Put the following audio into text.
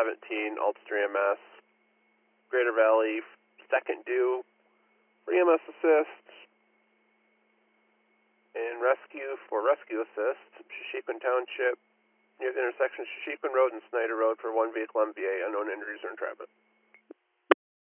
17, Ulster EMS, Greater Valley, second due for EMS assist, and rescue for rescue assist, Shishikun Township, near the intersection of Shishikun Road and Snyder Road for one vehicle MVA, unknown injuries or entrapment.